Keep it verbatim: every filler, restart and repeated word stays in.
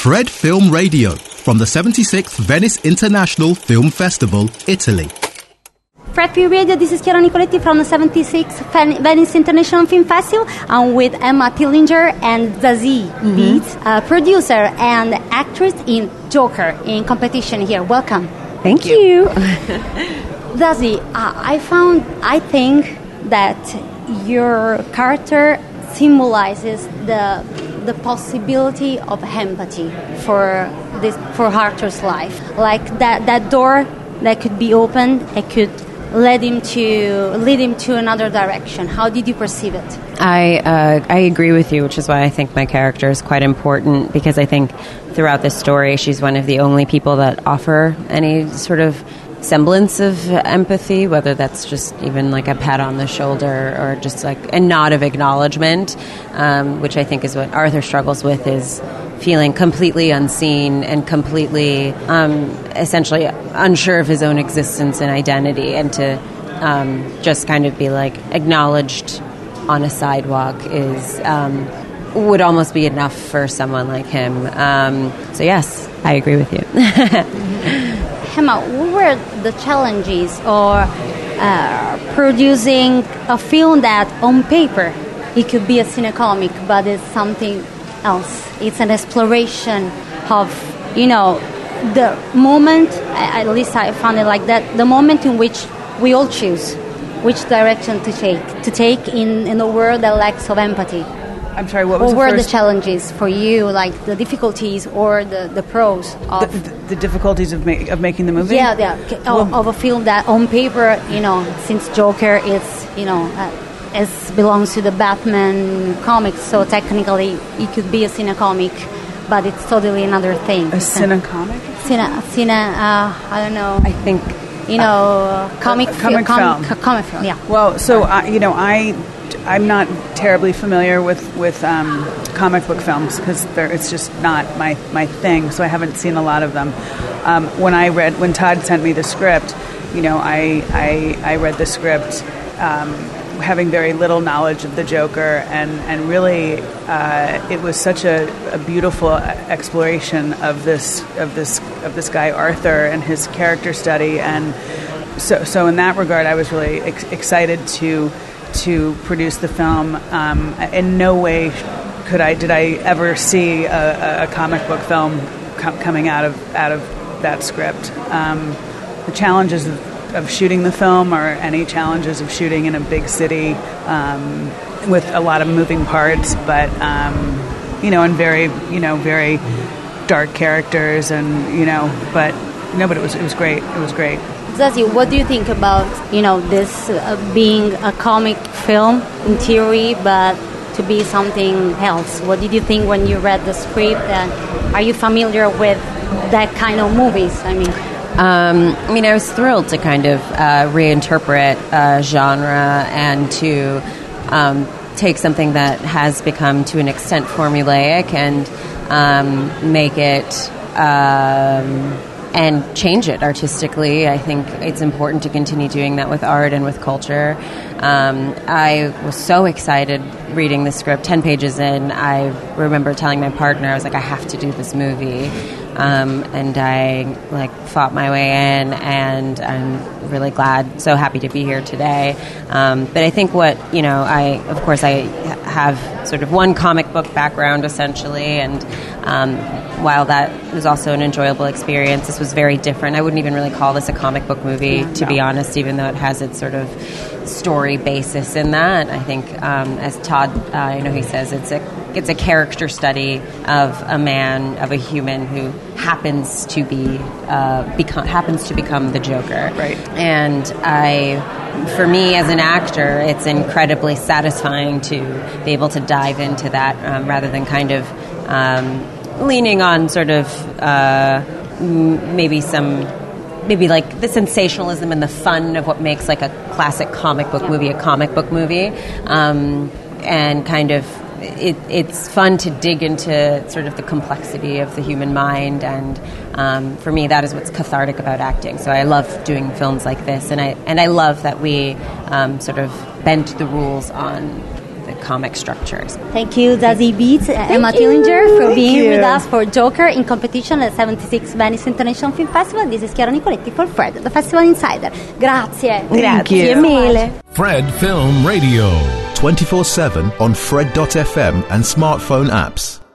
Fred Film Radio from the seventy-sixth Venice International Film Festival, Italy. Fred Film Radio, this is Chiara Nicoletti from the seventy-sixth Venice International Film Festival. I'm with Emma Tillinger and Zazie mm-hmm. Beetz, uh, producer and actress in Joker, in competition here. Welcome. Thank you. Zazie, uh, I found, I think that your character symbolizes the the possibility of empathy for this for Arthur's life, like that that door that could be opened, it could lead him to lead him to another direction. How did you perceive it? I uh, I agree with you, which is why I think my character is quite important, because I think throughout this story she's one of the only people that offer any sort of semblance of empathy, whether that's just even like a pat on the shoulder or just like a nod of acknowledgement, um, which I think is what Arthur struggles with, is feeling completely unseen and completely um, essentially unsure of his own existence and identity, and to um, just kind of be like acknowledged on a sidewalk is um, would almost be enough for someone like him. Um, so yes, I agree with you. Emma, what were the challenges or uh, producing a film that on paper it could be a cinecomic, but it's something else? It's an exploration of, you know, the moment, at least I found it like that, the moment in which we all choose which direction to take, to take in, in a world that lacks of empathy. I'm sorry, what was what the were first? the challenges for you, like the difficulties or the, the pros of... The, the, the difficulties of, ma- of making the movie? Yeah, yeah, well, of, of a film that on paper, you know, since Joker is, you know, uh, is belongs to the Batman comics, so technically it could be a cinecomic, but it's totally another thing. A cinecomic? Cine, cine uh, I don't know. I think... You know, uh, comic, a, a comic fi- film. Com- comic film, yeah. Well, so, uh, you know, I... I'm not terribly familiar with with um, comic book films because it's just not my, my thing. So I haven't seen a lot of them. Um, when I read when Todd sent me the script, you know, I I, I read the script um, having very little knowledge of the Joker, and and really uh, it was such a, a beautiful exploration of this of this of this guy Arthur and his character study, and so so in that regard, I was really ex- excited to. to produce the film. Um, in no way could I did I ever see a, a comic book film com- coming out of out of that script. Um, the challenges of, of shooting the film are any challenges of shooting in a big city um, with a lot of moving parts, but um, you know, and very you know very dark characters, and you know, but no, but it was it was great. It was great. Zazie, what do you think about, you know, this uh, being a comic film in theory, but to be something else? What did you think when you read the script? And are you familiar with that kind of movies? I mean, um, I mean, I was thrilled to kind of uh, reinterpret uh, genre and to um, take something that has become to an extent formulaic and um, make it. Um, And change it artistically. I think it's important to continue doing that with art and with culture. Um, I was so excited reading the script. Ten pages in, I remember telling my partner, I was like, I have to do this movie. Um, and I like fought my way in, and I'm really glad, so happy to be here today. Um, but I think what, you know, I, of course, I have sort of one comic book background essentially, and um, while that was also an enjoyable experience, this was very different. I wouldn't even really call this a comic book movie, to no. be honest, even though it has its sort of story basis in that. I think, um, as Todd, uh, I know he says, it's a it's a character study of a man, of a human who happens to be uh, become happens to become the Joker. Right. And I, for me as an actor, it's incredibly satisfying to be able to dive into that um, rather than kind of um, leaning on sort of uh, m- maybe some. Maybe like the sensationalism and the fun of what makes like a classic comic book movie a comic book movie, um, and kind of it, it's fun to dig into sort of the complexity of the human mind, and um, for me that is what's cathartic about acting. So I love doing films like this, and I and I love that we um, sort of bent the rules on the comic structures. Thank you, Zazie Beetz, Emma you. Tillinger, for Thank being you. with us for Joker in competition at seventy-sixth Venice International Film Festival. This is Chiara Nicoletti for Fred, the Festival Insider. Grazie. Grazie you. mille. Fred Film Radio. twenty-four seven on Fred dot f m and smartphone apps.